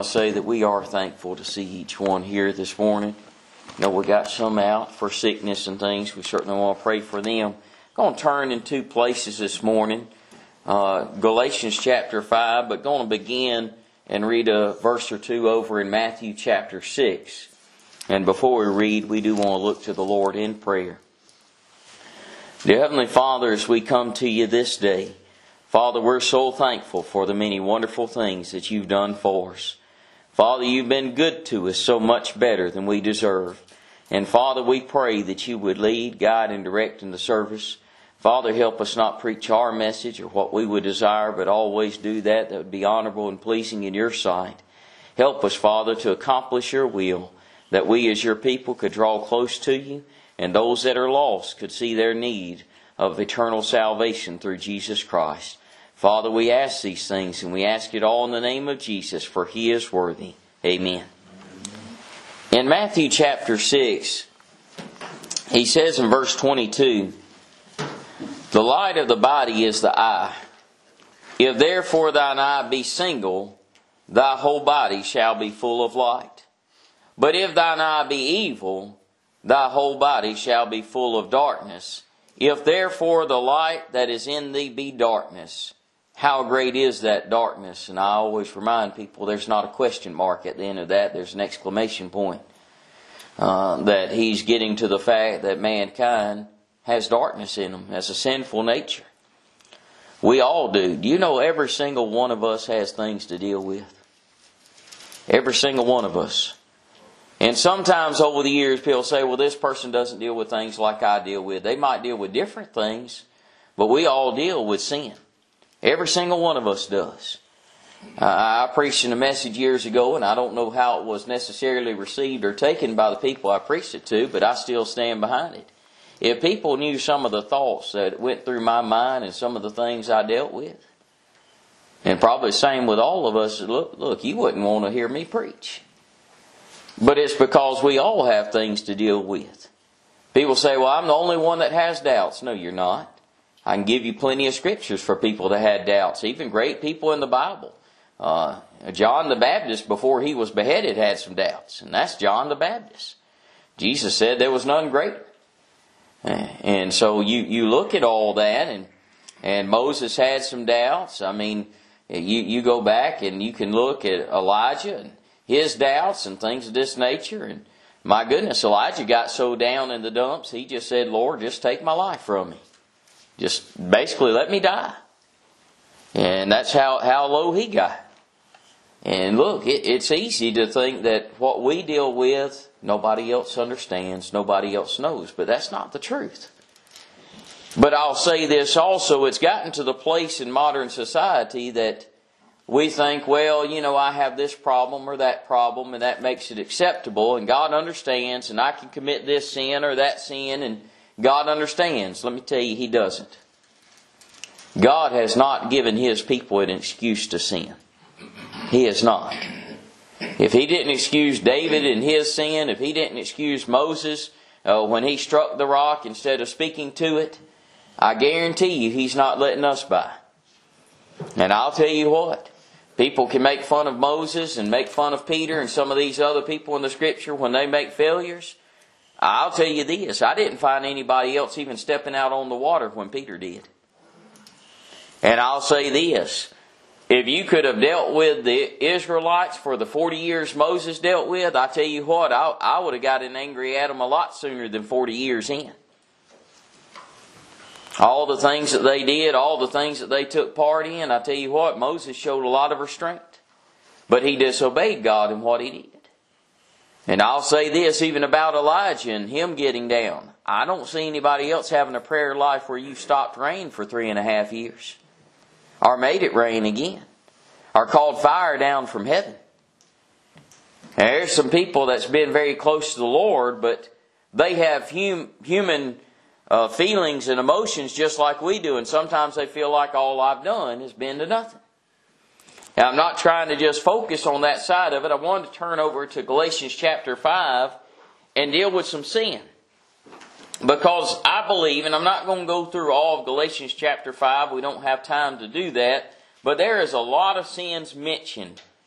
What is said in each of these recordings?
I'll say that we are thankful to see each one here this morning. You know, we got some out for sickness and things. We certainly want to pray for them. I'm going to turn in two places this morning. Galatians chapter 5, but going to begin and read a verse or two over in Matthew chapter 6. And before we read, we do want to look to the Lord in prayer. Dear Heavenly Father, as we come to you this day, Father, we're so thankful for the many wonderful things that you've done for us. Father, you've been good to us, so much better than we deserve. And Father, we pray that you would lead, guide, and direct in the service. Father, help us not preach our message or what we would desire, but always do that would be honorable and pleasing in your sight. Help us, Father, to accomplish your will, that we as your people could draw close to you, and those that are lost could see their need of eternal salvation through Jesus Christ. Father, we ask these things, and we ask it all in the name of Jesus, for He is worthy. Amen. In Matthew chapter 6, he says in verse 22, "The light of the body is the eye. If therefore thine eye be single, thy whole body shall be full of light. But if thine eye be evil, thy whole body shall be full of darkness. If therefore the light that is in thee be darkness, how great is that darkness?" And I always remind people there's not a question mark at the end of that. There's an exclamation point. That he's getting to the fact that mankind has darkness in them, has a sinful nature. We all do. Do you know every single one of us has things to deal with? Every single one of us. And sometimes over the years people say, well, this person doesn't deal with things like I deal with. They might deal with different things, but we all deal with sin. Every single one of us does. I preached in a message years ago, and I don't know how it was necessarily received or taken by the people I preached it to, but I still stand behind it. If people knew some of the thoughts that went through my mind and some of the things I dealt with, and probably the same with all of us, look, you wouldn't want to hear me preach. But it's because we all have things to deal with. People say, well, I'm the only one that has doubts. No, you're not. I can give you plenty of scriptures for people that had doubts, even great people in the Bible. John the Baptist, before he was beheaded, had some doubts, and that's John the Baptist. Jesus said there was none greater. And so you look at all that, and Moses had some doubts. I mean, you go back and you can look at Elijah and his doubts and things of this nature. And my goodness, Elijah got so down in the dumps, he just said, Lord, just take my life from me. Just basically let me die. And that's how low he got. And look, it's easy to think that what we deal with, nobody else understands, nobody else knows. But that's not the truth. But I'll say this also, it's gotten to the place in modern society that we think, well, you know, I have this problem or that problem, and that makes it acceptable, and God understands, and I can commit this sin or that sin, and God understands. Let me tell you, He doesn't. God has not given His people an excuse to sin. He has not. If He didn't excuse David in his sin, if He didn't excuse Moses when he struck the rock instead of speaking to it, I guarantee you He's not letting us by. And I'll tell you what, people can make fun of Moses and make fun of Peter and some of these other people in the Scripture when they make failures. I'll tell you this, I didn't find anybody else even stepping out on the water when Peter did. And I'll say this, if you could have dealt with the Israelites for the 40 years Moses dealt with, I tell you what, I would have gotten angry at them a lot sooner than 40 years in. All the things that they did, all the things that they took part in, I tell you what, Moses showed a lot of restraint. But he disobeyed God in what he did. And I'll say this even about Elijah and him getting down. I don't see anybody else having a prayer life where you stopped rain for 3.5 years. Or made it rain again. Or called fire down from heaven. And there's some people that's been very close to the Lord, but they have human feelings and emotions just like we do. And sometimes they feel like all I've done has been to nothing. Now, I'm not trying to just focus on that side of it. I wanted to turn over to Galatians chapter 5 and deal with some sin. Because I believe, and I'm not going to go through all of Galatians chapter 5, we don't have time to do that, but there is a lot of sins mentioned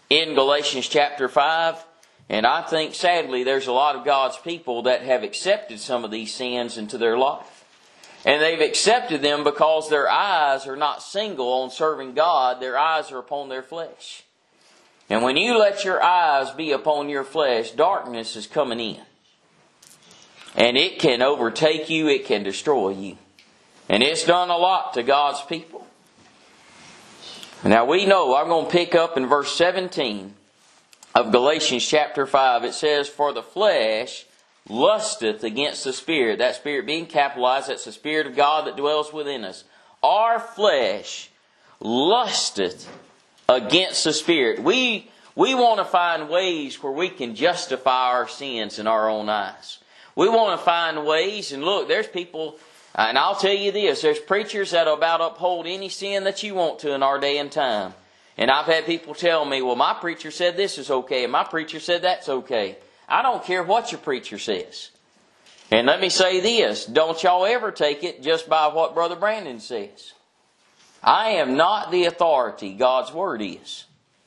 in Galatians chapter 5. And I think, sadly, there's a lot of God's people that have accepted some of these sins into their life. And they've accepted them because their eyes are not single on serving God. Their eyes are upon their flesh. And when you let your eyes be upon your flesh, darkness is coming in. And it can overtake you. It can destroy you. And it's done a lot to God's people. Now we know, I'm going to pick up in verse 17 of Galatians chapter 5. It says, "For the flesh lusteth against the Spirit." That Spirit being capitalized, that's the Spirit of God that dwells within us. Our flesh lusteth against the Spirit. We want to find ways where we can justify our sins in our own eyes. We want to find ways, and look, there's people, and I'll tell you this, there's preachers that'll about uphold any sin that you want to in our day and time. And I've had people tell me, well, my preacher said this is okay, and my preacher said that's okay. I don't care what your preacher says. And let me say this, don't y'all ever take it just by what Brother Brandon says. I am not the authority, God's Word is.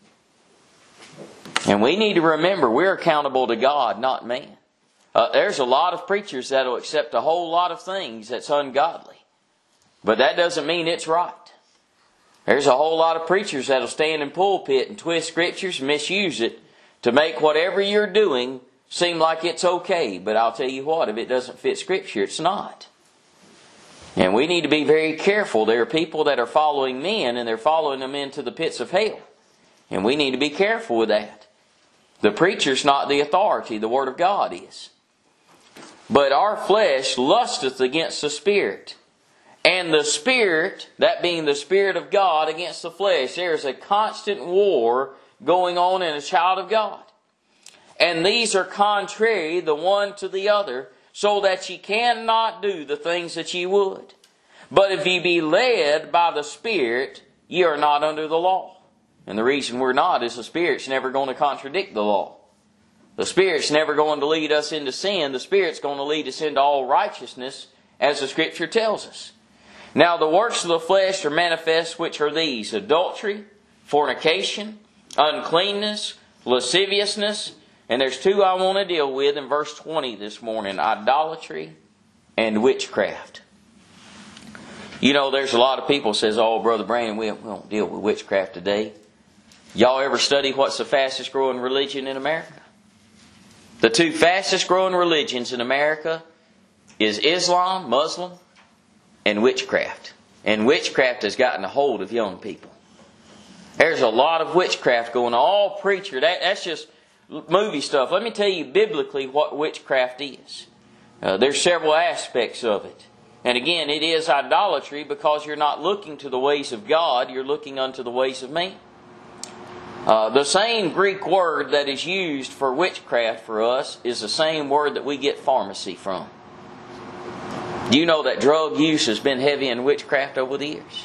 And we need to remember, we're accountable to God, not man. There's a lot of preachers that'll accept a whole lot of things that's ungodly. But that doesn't mean it's right. There's a whole lot of preachers that'll stand in pulpit and twist scriptures and misuse it to make whatever you're doing seem like it's okay. But I'll tell you what, if it doesn't fit Scripture, it's not. And we need to be very careful. There are people that are following men, and they're following them into the pits of hell. And we need to be careful with that. The preacher's not the authority, the Word of God is. But our flesh lusteth against the Spirit. And the Spirit, that being the Spirit of God, against the flesh. There is a constant war going on in a child of God. And these are contrary the one to the other, so that ye cannot do the things that ye would. But if ye be led by the Spirit, ye are not under the law. And the reason we're not is the Spirit's never going to contradict the law. The Spirit's never going to lead us into sin. The Spirit's going to lead us into all righteousness, as the Scripture tells us. Now the works of the flesh are manifest, which are these: adultery, fornication, uncleanness, lasciviousness. And there's two I want to deal with in verse 20 this morning: idolatry and witchcraft. You know, there's a lot of people says, "Oh, Brother Brandon, we don't deal with witchcraft today." Y'all ever study what's the fastest growing religion in America? The two fastest growing religions in America is Islam, Muslim, and witchcraft. And witchcraft has gotten a hold of young people. There's a lot of witchcraft going on. All preacher, that's just movie stuff. Let me tell you biblically what witchcraft is. There's several aspects of it. And again, it is idolatry because you're not looking to the ways of God, you're looking unto the ways of man. The same Greek word that is used for witchcraft for us is the same word that we get pharmacy from. Do you know that drug use has been heavy in witchcraft over the years?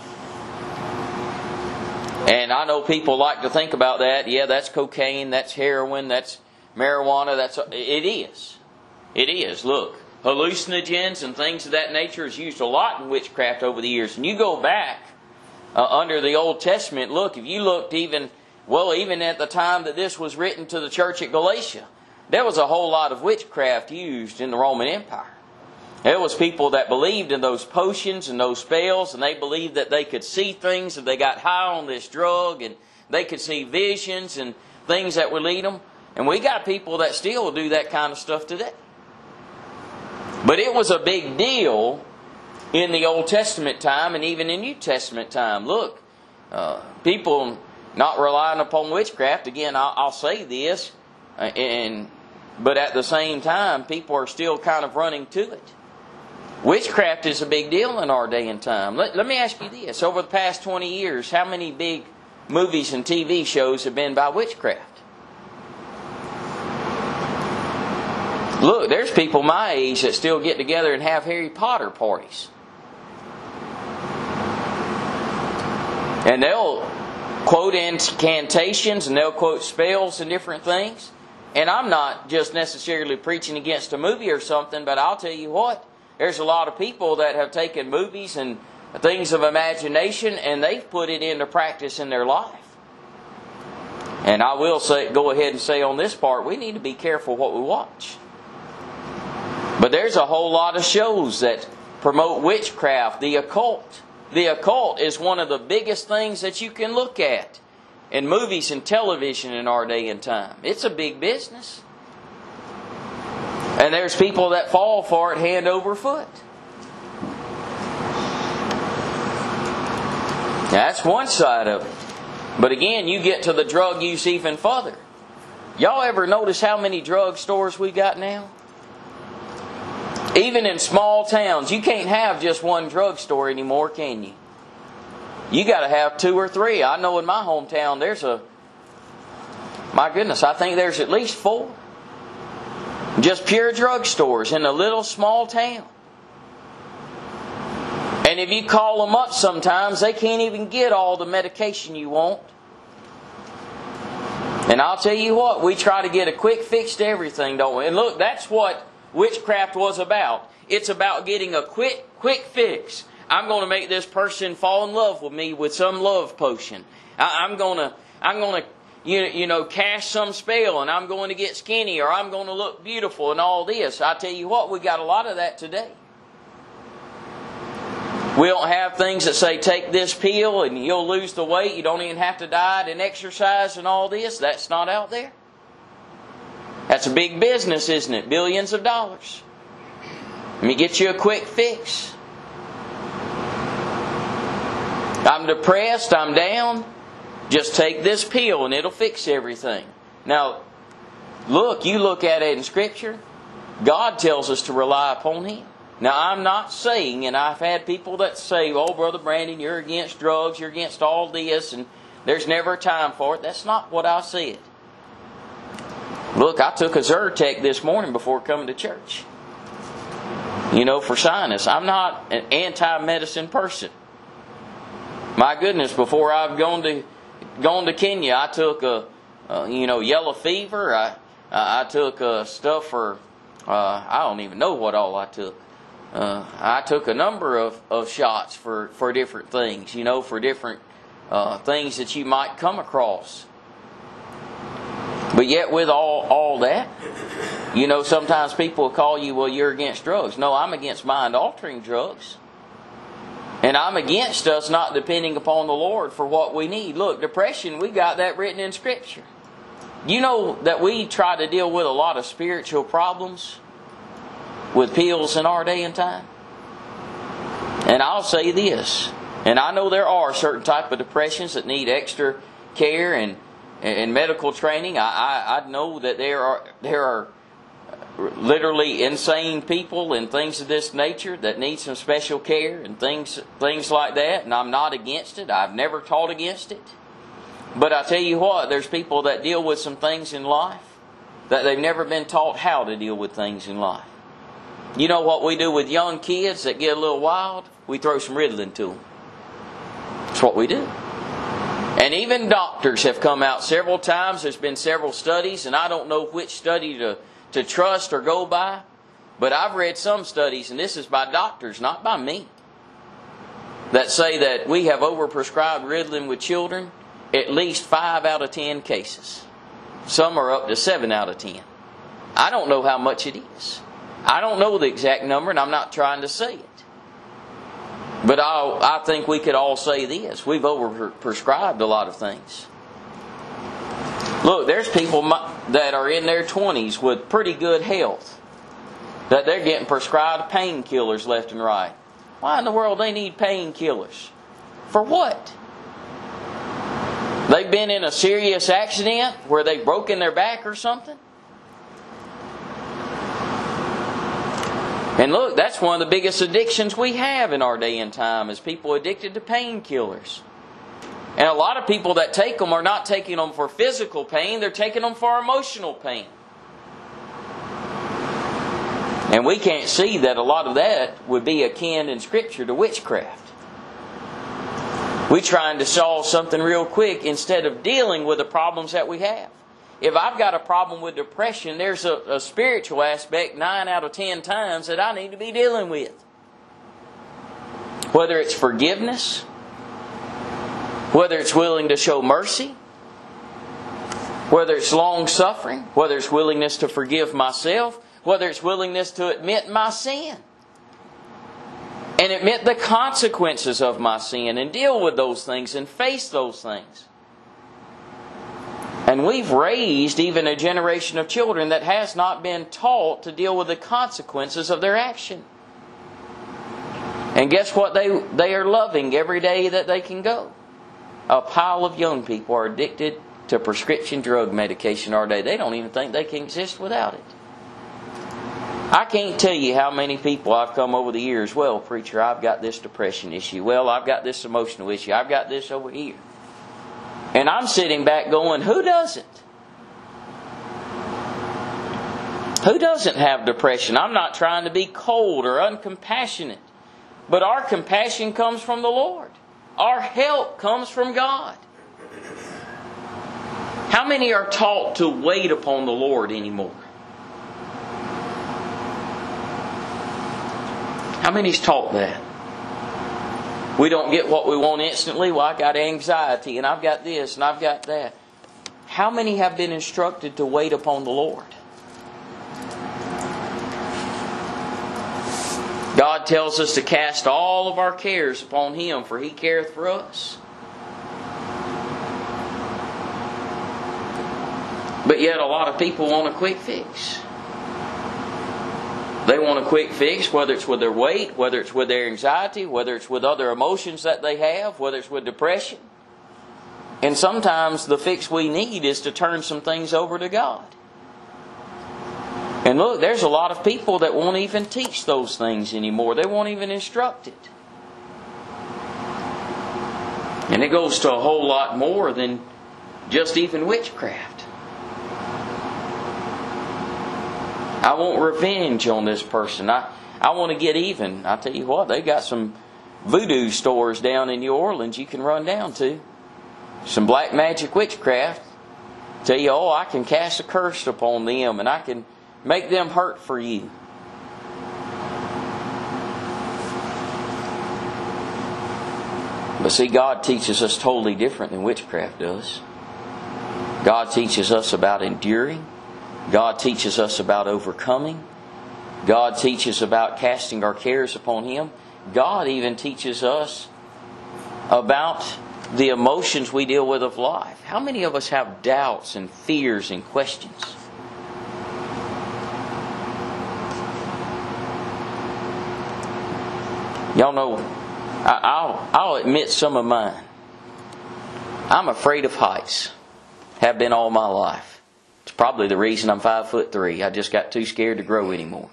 And I know people like to think about that. Yeah, that's cocaine, that's heroin, that's marijuana. It is. It is. Look, hallucinogens and things of that nature is used a lot in witchcraft over the years. And you go back under the Old Testament, look, if you looked even at the time that this was written to the church at Galatia, there was a whole lot of witchcraft used in the Roman Empire. There was people that believed in those potions and those spells, and they believed that they could see things if they got high on this drug, and they could see visions and things that would lead them. And we got people that still do that kind of stuff today. But it was a big deal in the Old Testament time and even in New Testament time. Look, people not relying upon witchcraft. Again, I'll say this, but at the same time, people are still kind of running to it. Witchcraft is a big deal in our day and time. Let me ask you this. Over the past 20 years, how many big movies and TV shows have been by witchcraft? Look, there's people my age that still get together and have Harry Potter parties. And they'll quote incantations and they'll quote spells and different things. And I'm not just necessarily preaching against a movie or something, but I'll tell you what. There's a lot of people that have taken movies and things of imagination and they've put it into practice in their life. And I will go ahead and say on this part, we need to be careful what we watch. But there's a whole lot of shows that promote witchcraft, the occult. The occult is one of the biggest things that you can look at in movies and television in our day and time. It's a big business. And there's people that fall for it hand over foot. That's one side of it. But again, you get to the drug use even further. Y'all ever notice how many drug stores we got now? Even in small towns, you can't have just one drugstore anymore, can you? You got to have 2 or 3. I know in my hometown my goodness, I think there's at least 4. Just pure drugstores in a little small town. And if you call them up sometimes, they can't even get all the medication you want. And I'll tell you what, we try to get a quick fix to everything, don't we? And look, that's what witchcraft was about. It's about getting a quick fix. I'm going to make this person fall in love with me with some love potion. I'm going to cast some spell, and I'm going to get skinny, or I'm going to look beautiful, and all this. I tell you what, we got a lot of that today. We don't have things that say, take this pill and you'll lose the weight. You don't even have to diet and exercise and all this. That's not out there. That's a big business, isn't it? Billions of dollars. Let me get you a quick fix. I'm depressed, I'm down. Just take this pill and it'll fix everything. Now, you look at it in Scripture. God tells us to rely upon Him. Now, I'm not saying, and I've had people that say, oh, Brother Brandon, you're against drugs, you're against all this, and there's never a time for it. That's not what I said. Look, I took a Zyrtec this morning before coming to church. For sinus. I'm not an anti-medicine person. My goodness, before I've gone to Kenya, I took yellow fever. I took stuff for, I don't even know what all I took. I took a number of shots for different things, for different things that you might come across. But yet with all that, sometimes people will call you, well, you're against drugs. No, I'm against mind-altering drugs. And I'm against us not depending upon the Lord for what we need. Look, depression, we got that written in Scripture. You know that we try to deal with a lot of spiritual problems with pills in our day and time. And I'll say this, and I know there are certain type of depressions that need extra care and medical training. I know that there are literally insane people and things of this nature that need some special care and things like that. And I'm not against it. I've never taught against it. But I tell you what, there's people that deal with some things in life that they've never been taught how to deal with things in life. You know what we do with young kids that get a little wild? We throw some Ritalin to them. That's what we do. And even doctors have come out several times. There's been several studies, and I don't know which study to trust or go by. But I've read some studies, and this is by doctors, not by me, that say that we have overprescribed Ritalin with children at least 5 out of 10 cases. Some are up to 7 out of 10. I don't know how much it is. I don't know the exact number, and I'm not trying to say it. But I think we could all say this. We've overprescribed a lot of things. Look, there's people that are in their 20s with pretty good health, that they're getting prescribed painkillers left and right. Why in the world they need painkillers? For what? They've been in a serious accident where they've broken their back or something? And look, that's one of the biggest addictions we have in our day and time, is people addicted to painkillers. And a lot of people that take them are not taking them for physical pain, they're taking them for emotional pain. And we can't see that a lot of that would be akin in Scripture to witchcraft. We're trying to solve something real quick instead of dealing with the problems that we have. If I've got a problem with depression, there's a spiritual aspect 9 out of 10 times that I need to be dealing with. Whether it's forgiveness, whether it's willing to show mercy, Whether it's long-suffering, whether it's willingness to forgive myself, whether it's willingness to admit my sin. And admit the consequences of my sin and deal with those things and face those things. And we've raised even a generation of children that has not been taught to deal with the consequences of their action. And guess what they are loving every day that they can go? A pile of young people are addicted to prescription drug medication our day. They don't even think they can exist without it. I can't tell you how many people I've come over the years. Well, preacher, I've got this depression issue. Well, I've got this emotional issue. I've got this over here. And I'm sitting back going, who doesn't? Who doesn't have depression? I'm not trying to be cold or uncompassionate. But our compassion comes from the Lord. Our help comes from God. How many are taught to wait upon the Lord anymore? How many's taught that? We don't get what we want instantly. Well, I got anxiety and I've got this and I've got that. How many have been instructed to wait upon the Lord? God tells us to cast all of our cares upon Him, for He careth for us. But yet a lot of people want a quick fix. They want a quick fix, whether it's with their weight, whether it's with their anxiety, whether it's with other emotions that they have, whether it's with depression. And sometimes the fix we need is to turn some things over to God. And look, there's a lot of people that won't even teach those things anymore. They won't even instruct it. And it goes to a whole lot more than just even witchcraft. I want revenge on this person. I want to get even. I tell you what, they got some voodoo stores down in New Orleans you can run down to. Some black magic witchcraft. Tell you, I can cast a curse upon them and I can make them hurt for you. But see, God teaches us totally different than witchcraft does. God teaches us about enduring. God teaches us about overcoming. God teaches about casting our cares upon Him. God even teaches us about the emotions we deal with of life. How many of us have doubts and fears and questions? Y'all know, I'll admit some of mine. I'm afraid of heights. Have been all my life. It's probably the reason I'm 5'3". I just got too scared to grow anymore.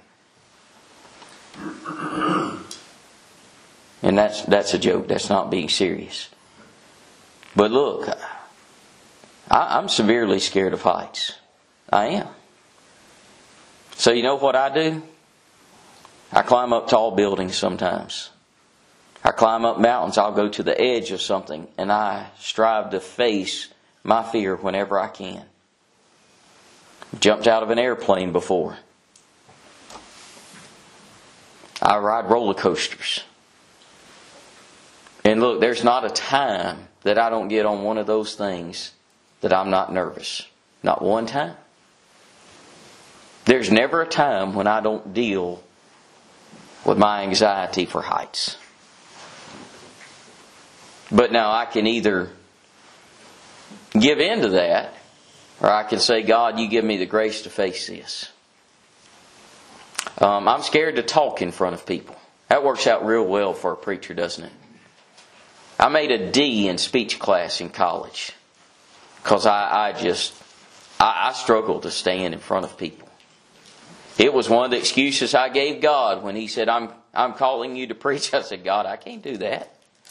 And that's a joke. That's not being serious. But look, I'm severely scared of heights. I am. So you know what I do? I climb up tall buildings sometimes. I climb up mountains. I'll go to the edge of something and I strive to face my fear whenever I can. Jumped out of an airplane before. I ride roller coasters. And look, there's not a time that I don't get on one of those things that I'm not nervous. Not one time. There's never a time when I don't deal with my anxiety for heights. But now I can either give in to that, or I can say, God, you give me the grace to face this. I'm scared to talk in front of people. That works out real well for a preacher, doesn't it? I made a D in speech class in college because I struggled to stand in front of people. It was one of the excuses I gave God when He said, I'm calling you to preach. I said, God, I can't do that.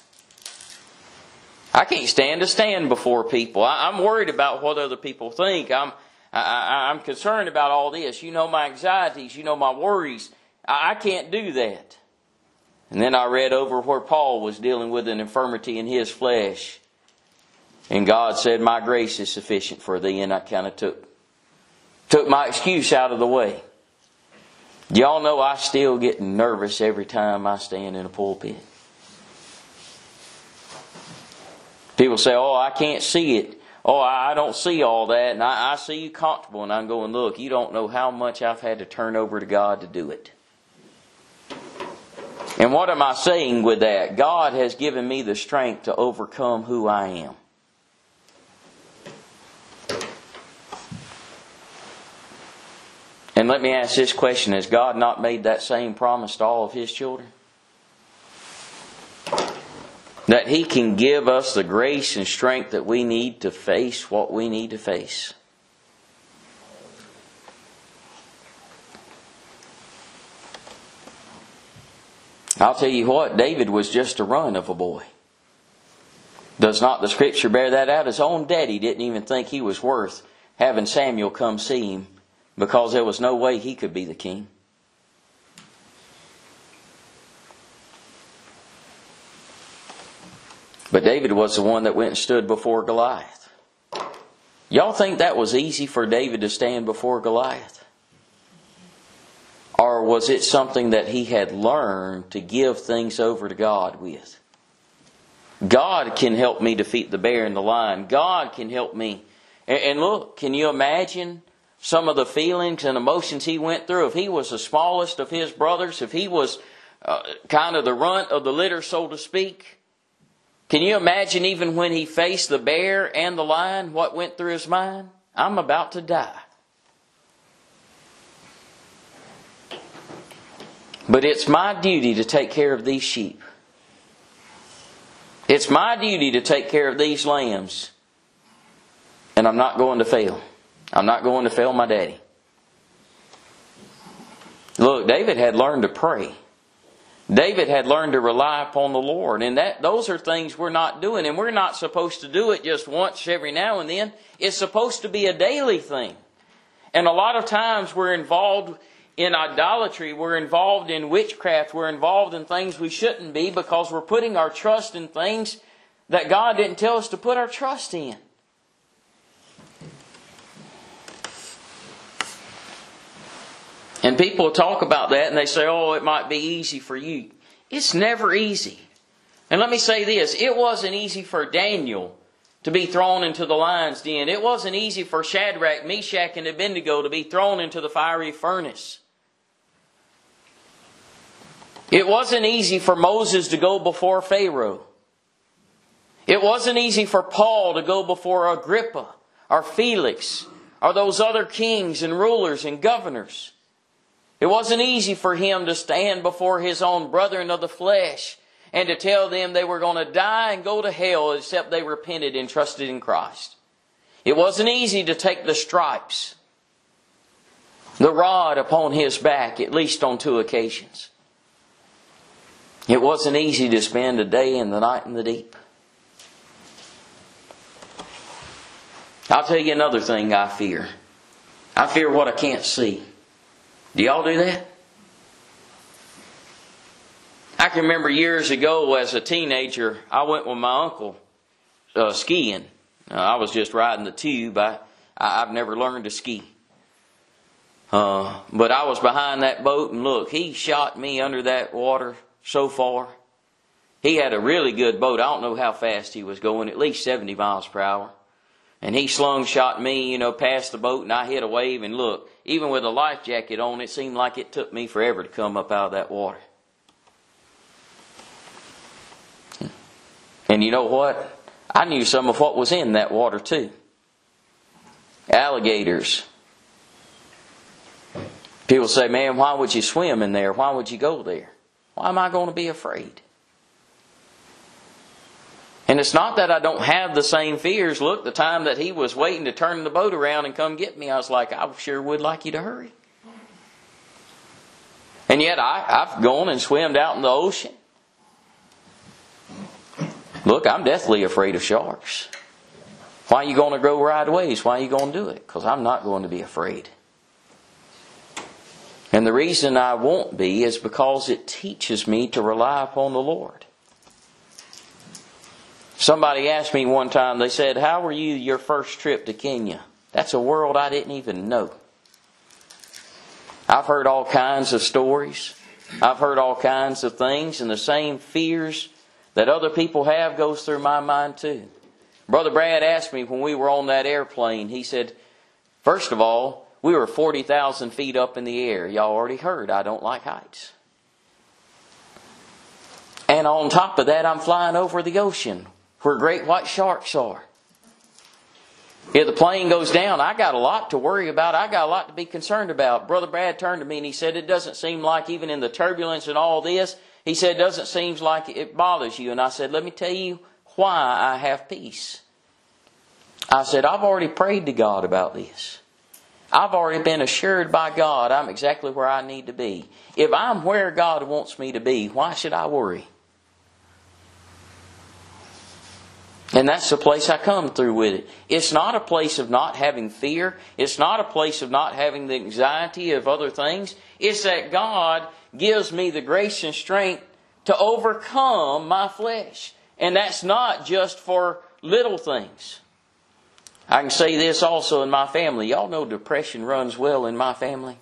I can't stand to stand before people. I'm worried about what other people think. I'm concerned about all this. You know my anxieties. You know my worries. I can't do that. And then I read over where Paul was dealing with an infirmity in his flesh. And God said, my grace is sufficient for thee. And I kind of took my excuse out of the way. Y'all know I still get nervous every time I stand in a pulpit. People say, I can't see it. oh, I don't see all that, and I see you comfortable, and I'm going, look, you don't know how much I've had to turn over to God to do it. And what am I saying with that? God has given me the strength to overcome who I am. And let me ask this question, has God not made that same promise to all of His children? That He can give us the grace and strength that we need to face what we need to face. I'll tell you what, David was just a run of a boy. Does not the Scripture bear that out? His own daddy didn't even think he was worth having Samuel come see him, because there was no way he could be the king. But David was the one that went and stood before Goliath. Y'all think that was easy for David to stand before Goliath? Or was it something that he had learned to give things over to God with? God can help me defeat the bear and the lion. God can help me. And look, can you imagine some of the feelings and emotions he went through? If he was the smallest of his brothers, if he was kind of the runt of the litter, so to speak. Can you imagine even when he faced the bear and the lion, what went through his mind? I'm about to die. But it's my duty to take care of these sheep. It's my duty to take care of these lambs. And I'm not going to fail. I'm not going to fail my daddy. Look, David had learned to pray. David had learned to rely upon the Lord. And those are things we're not doing. And we're not supposed to do it just once every now and then. It's supposed to be a daily thing. And a lot of times we're involved in idolatry. We're involved in witchcraft. We're involved in things we shouldn't be, because we're putting our trust in things that God didn't tell us to put our trust in. And people talk about that and they say, oh, it might be easy for you. It's never easy. And let me say this, it wasn't easy for Daniel to be thrown into the lion's den. It wasn't easy for Shadrach, Meshach, and Abednego to be thrown into the fiery furnace. It wasn't easy for Moses to go before Pharaoh. It wasn't easy for Paul to go before Agrippa or Felix or those other kings and rulers and governors. It wasn't easy for him to stand before his own brethren of the flesh and to tell them they were going to die and go to hell except they repented and trusted in Christ. It wasn't easy to take the stripes, the rod upon his back, at least on 2 occasions. It wasn't easy to spend a day and the night in the deep. I'll tell you another thing I fear. I fear what I can't see. Do y'all do that? I can remember years ago as a teenager, I went with my uncle skiing. I was just riding the tube. I've never learned to ski. But I was behind that boat, and look, he shot me under that water so far. He had a really good boat. I don't know how fast he was going, at least 70 miles per hour. And he slung-shot me, past the boat, and I hit a wave. And look, even with a life jacket on, it seemed like it took me forever to come up out of that water. And you know what? I knew some of what was in that water too. Alligators. People say, man, why would you swim in there? Why would you go there? Why am I going to be afraid? And it's not that I don't have the same fears. Look, the time that he was waiting to turn the boat around and come get me, I was like, I sure would like you to hurry. And yet I've gone and swam out in the ocean. Look, I'm deathly afraid of sharks. Why are you going to go right ways? Why are you going to do it? Because I'm not going to be afraid. And the reason I won't be is because it teaches me to rely upon the Lord. Somebody asked me one time, they said, how were you your first trip to Kenya? That's a world I didn't even know. I've heard all kinds of stories. I've heard all kinds of things, and the same fears that other people have goes through my mind too. Brother Brad asked me when we were on that airplane, he said, first of all, we were 40,000 feet up in the air. Y'all already heard, I don't like heights. And on top of that, I'm flying over the ocean where great white sharks are. If the plane goes down, I got a lot to worry about. I got a lot to be concerned about. Brother Brad turned to me and he said, it doesn't seem like even in the turbulence and all this, he said, it doesn't seem like it bothers you. And I said, let me tell you why I have peace. I said, I've already prayed to God about this. I've already been assured by God I'm exactly where I need to be. If I'm where God wants me to be, why should I worry? And that's the place I come through with it. It's not a place of not having fear. It's not a place of not having the anxiety of other things. It's that God gives me the grace and strength to overcome my flesh. And that's not just for little things. I can say this also in my family. Y'all know depression runs well in my family.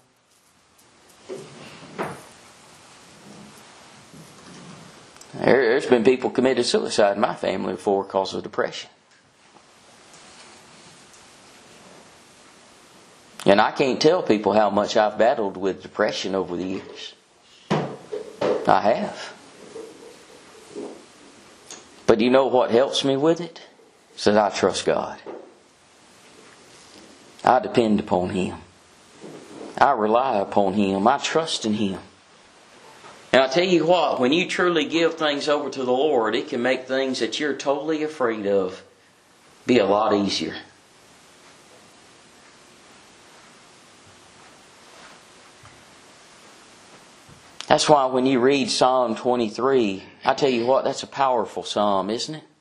There's been people committed suicide in my family before because of depression. And I can't tell people how much I've battled with depression over the years. I have. But you know what helps me with it? It's that I trust God. I depend upon Him. I rely upon Him. I trust in Him. And I tell you what, when you truly give things over to the Lord, it can make things that you're totally afraid of be a lot easier. That's why when you read Psalm 23, I tell you what, that's a powerful psalm, isn't it?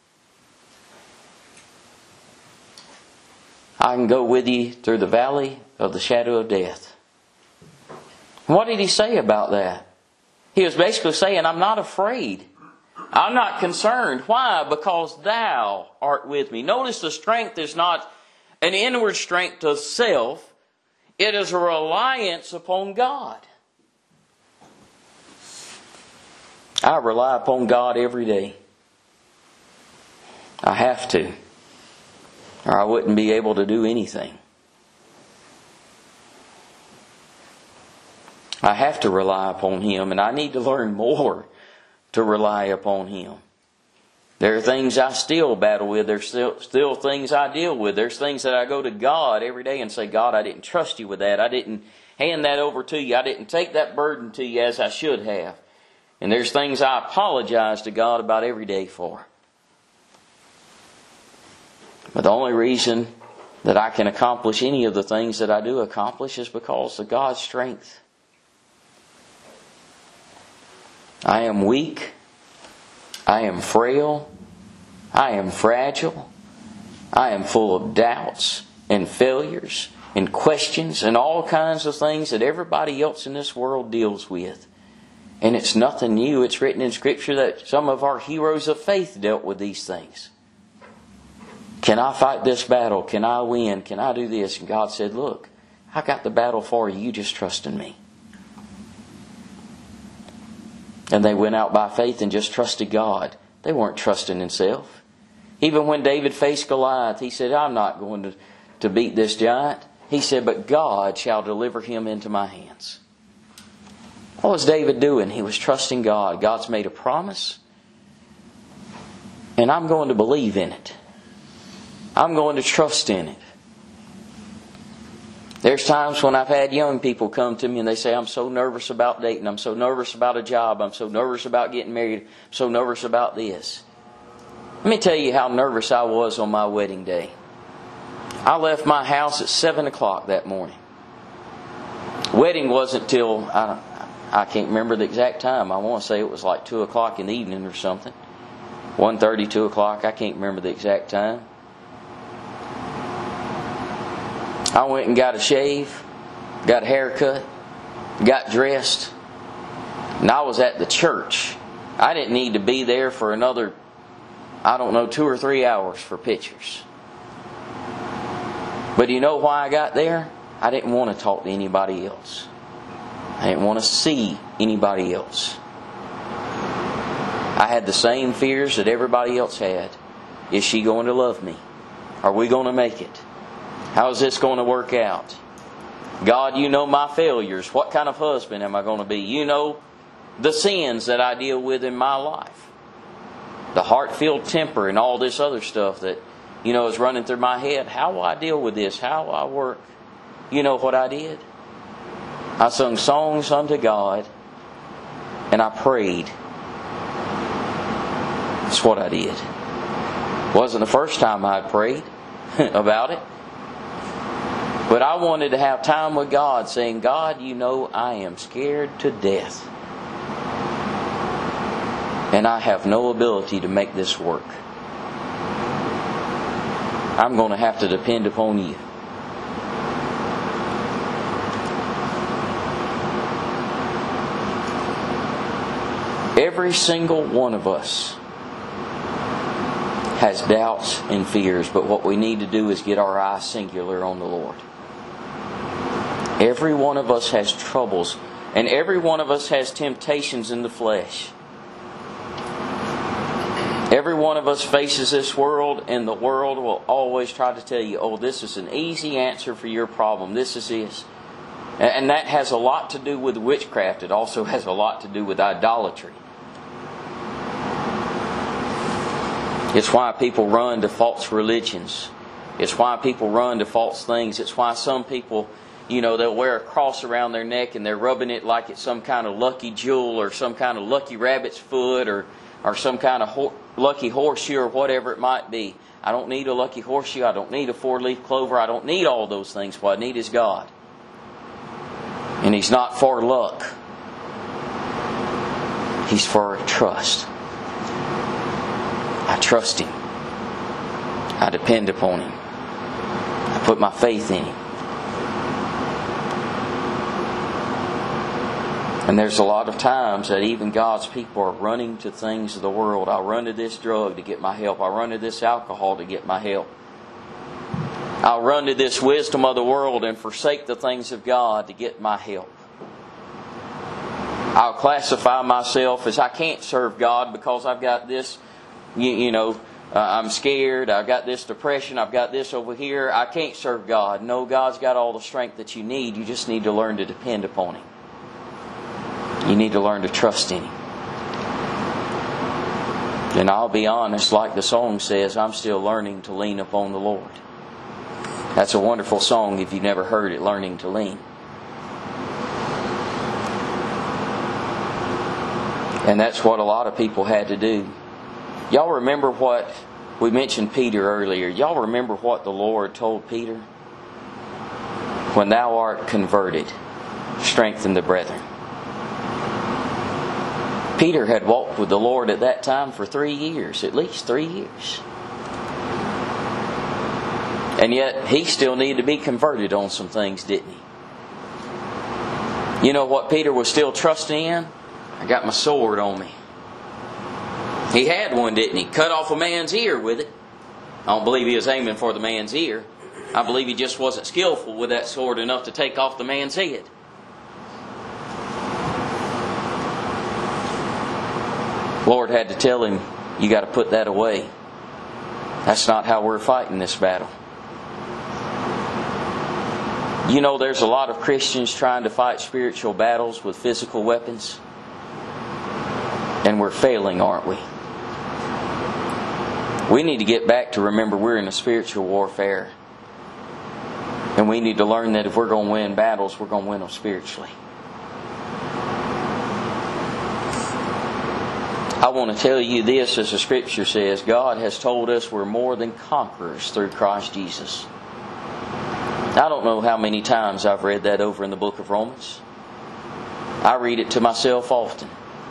I can go with you through the valley of the shadow of death. What did he say about that? He was basically saying, I'm not afraid. I'm not concerned. Why? Because thou art with me. Notice the strength is not an inward strength of self. It is a reliance upon God. I rely upon God every day. I have to, or I wouldn't be able to do anything. I have to rely upon Him, and I need to learn more to rely upon Him. There are things I still battle with. There's still things I deal with. There's things that I go to God every day and say, God, I didn't trust you with that. I didn't hand that over to you. I didn't take that burden to you as I should have. And there's things I apologize to God about every day for. But the only reason that I can accomplish any of the things that I do accomplish is because of God's strength. I am weak. I am frail. I am fragile. I am full of doubts and failures and questions and all kinds of things that everybody else in this world deals with. And it's nothing new. It's written in Scripture that some of our heroes of faith dealt with these things. Can I fight this battle? Can I win? Can I do this? And God said, look, I got the battle for you. You just trust in me. And they went out by faith and just trusted God. They weren't trusting in self. Even when David faced Goliath, he said, I'm not going to beat this giant. He said, but God shall deliver him into my hands. What was David doing? He was trusting God. God's made a promise. And I'm going to believe in it. I'm going to trust in it. There's times when I've had young people come to me and they say, I'm so nervous about dating. I'm so nervous about a job. I'm so nervous about getting married. I'm so nervous about this. Let me tell you how nervous I was on my wedding day. I left my house at 7 o'clock that morning. Wedding wasn't till, I can't remember the exact time. I want to say it was like 2 o'clock in the evening or something. 1:30, 2 o'clock. I can't remember the exact time. I went and got a shave, got a haircut, got dressed, and I was at the church. I didn't need to be there for another, 2 or 3 hours for pictures. But do you know why I got there? I didn't want to talk to anybody else. I didn't want to see anybody else. I had the same fears that everybody else had. Is she going to love me? Are we going to make it? How is this going to work out? God, you know my failures. What kind of husband am I going to be? You know the sins that I deal with in my life. The heart-filled temper and all this other stuff that, is running through my head. How will I deal with this? How will I work? You know what I did? I sung songs unto God and I prayed. That's what I did. It wasn't the first time I prayed about it. But I wanted to have time with God saying, God, I am scared to death. And I have no ability to make this work. I'm going to have to depend upon you. Every single one of us has doubts and fears, but what we need to do is get our eyes singular on the Lord. Every one of us has troubles, and every one of us has temptations in the flesh. Every one of us faces this world, and the world will always try to tell you, this is an easy answer for your problem. This is this. And that has a lot to do with witchcraft. It also has a lot to do with idolatry. It's why people run to false religions. It's why people run to false things. It's why some people, they'll wear a cross around their neck and they're rubbing it like it's some kind of lucky jewel or some kind of lucky rabbit's foot or some kind of lucky horseshoe or whatever it might be. I don't need a lucky horseshoe. I don't need a 4-leaf clover. I don't need all those things. What I need is God. And He's not for luck. He's for trust. I trust Him. I depend upon Him. I put my faith in Him. And there's a lot of times that even God's people are running to things of the world. I'll run to this drug to get my help. I'll run to this alcohol to get my help. I'll run to this wisdom of the world and forsake the things of God to get my help. I'll classify myself as I can't serve God because I've got this, I'm scared. I've got this depression. I've got this over here. I can't serve God. No, God's got all the strength that you need. You just need to learn to depend upon Him. You need to learn to trust in Him. And I'll be honest, like the song says, I'm still learning to lean upon the Lord. That's a wonderful song if you've never heard it, Learning to Lean. And that's what a lot of people had to do. Y'all remember what we mentioned Peter earlier. Y'all remember what the Lord told Peter? When thou art converted, strengthen the brethren. Peter had walked with the Lord at that time for 3 years, at least 3 years. And yet, he still needed to be converted on some things, didn't he? You know what Peter was still trusting in? I got my sword on me. He had one, didn't he? Cut off a man's ear with it. I don't believe he was aiming for the man's ear. I believe he just wasn't skillful with that sword enough to take off the man's head. Lord had to tell him, you got to put that away. That's not how we're fighting this battle. There's a lot of Christians trying to fight spiritual battles with physical weapons. And we're failing, aren't we? We need to get back to remember we're in a spiritual warfare. And we need to learn that if we're going to win battles, we're going to win them spiritually. I want to tell you this, as the Scripture says, God has told us we're more than conquerors through Christ Jesus. I don't know how many times I've read that over in the book of Romans. I read it to myself often.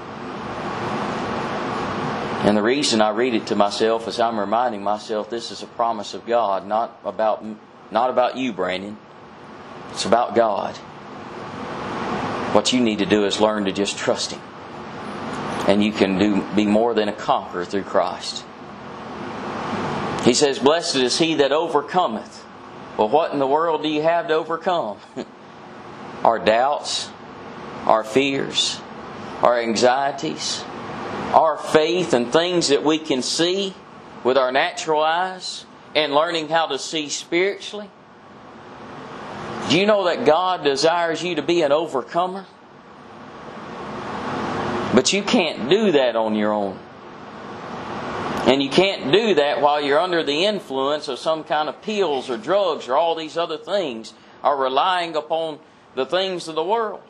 And the reason I read it to myself is I'm reminding myself this is a promise of God, not about you, Brandon. It's about God. What you need to do is learn to just trust Him. And you can be more than a conqueror through Christ. He says, blessed is he that overcometh. Well, what in the world do you have to overcome? Our doubts, our fears, our anxieties, our faith and things that we can see. with our natural eyes and learning how to see spiritually? Do you know that God desires you to be an overcomer? But you can't do that on your own. And you can't do that while you're under the influence of some kind of pills or drugs or all these other things, or relying upon the things of the world.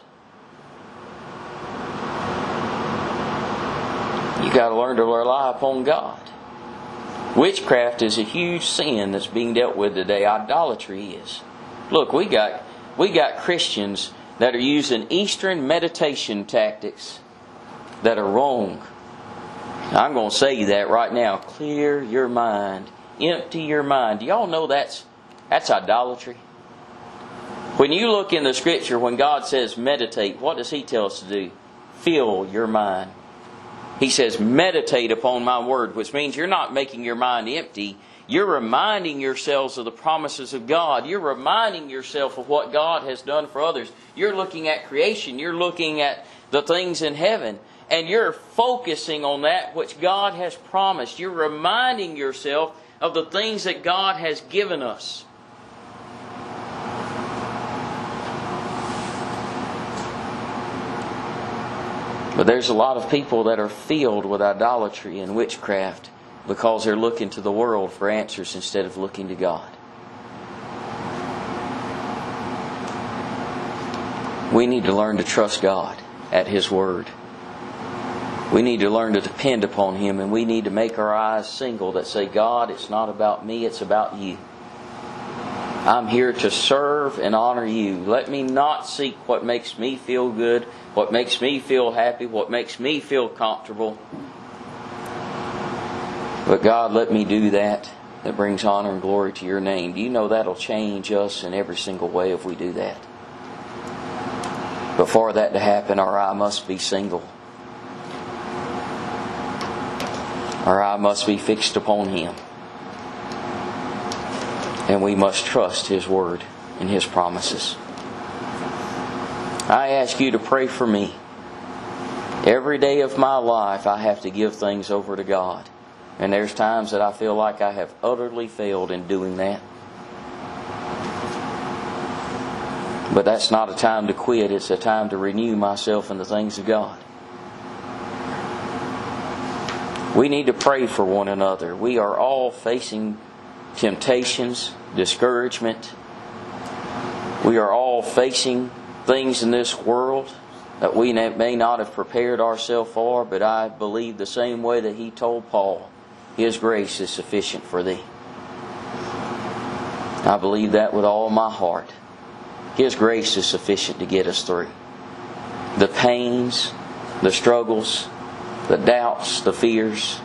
You got to learn to rely upon God. Witchcraft is a huge sin that's being dealt with today. Idolatry is. Look, we got Christians that are using Eastern meditation tactics that are wrong. I'm going to say that right now. Clear your mind. Empty your mind. Do y'all know that's idolatry? When you look in the Scripture, when God says meditate, what does He tell us to do? Fill your mind. He says meditate upon my word, which means you're not making your mind empty. You're reminding yourselves of the promises of God. You're reminding yourself of what God has done for others. You're looking at creation. You're looking at the things in heaven. And you're focusing on that which God has promised. You're reminding yourself of the things that God has given us. But there's a lot of people that are filled with idolatry and witchcraft because they're looking to the world for answers instead of looking to God. We need to learn to trust God at His Word. We need to learn to depend upon Him, and we need to make our eyes single that say, God, it's not about me, it's about You. I'm here to serve and honor You. Let me not seek what makes me feel good, what makes me feel happy, what makes me feel comfortable. But God, let me do that brings honor and glory to Your name. Do you know that'll change us in every single way if we do that? But for that to happen, our eye must be single. Our eye must be fixed upon Him. And we must trust His Word and His promises. I ask you to pray for me. Every day of my life I have to give things over to God. And there's times that I feel like I have utterly failed in doing that. But that's not a time to quit. It's a time to renew myself in the things of God. We need to pray for one another. We are all facing temptations, discouragement. We are all facing things in this world that we may not have prepared ourselves for, but I believe the same way that He told Paul, His grace is sufficient for thee. I believe that with all my heart. His grace is sufficient to get us through the pains, the struggles, the doubts, the fears.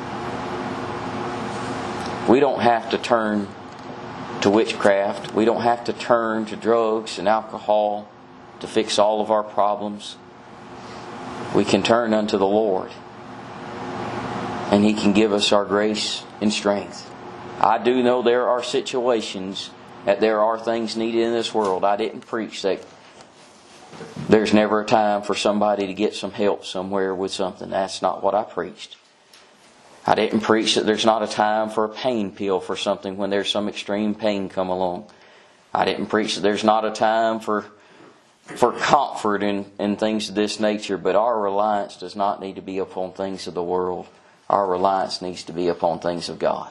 We don't have to turn to witchcraft. We don't have to turn to drugs and alcohol to fix all of our problems. We can turn unto the Lord, and He can give us our grace and strength. I do know there are situations that there are things needed in this world. I didn't preach that there's never a time for somebody to get some help somewhere with something. That's not what I preached. I didn't preach that there's not a time for a pain pill for something when there's some extreme pain come along. I didn't preach that there's not a time for comfort and things of this nature. But our reliance does not need to be upon things of the world. Our reliance needs to be upon things of God.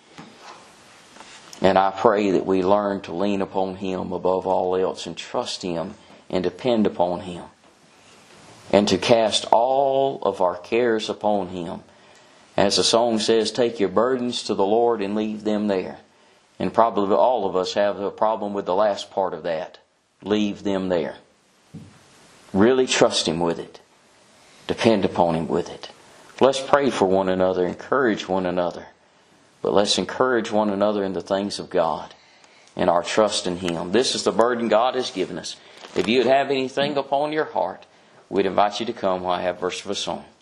And I pray that we learn to lean upon Him above all else and trust Him and depend upon Him. And to cast all of our cares upon Him. As the song says, take your burdens to the Lord and leave them there. And probably all of us have a problem with the last part of that. Leave them there. Really trust Him with it. Depend upon Him with it. Let's pray for one another, encourage one another. But let's encourage one another in the things of God and our trust in Him. This is the burden God has given us. If you would have anything upon your heart, we'd invite you to come while I have a verse of a song.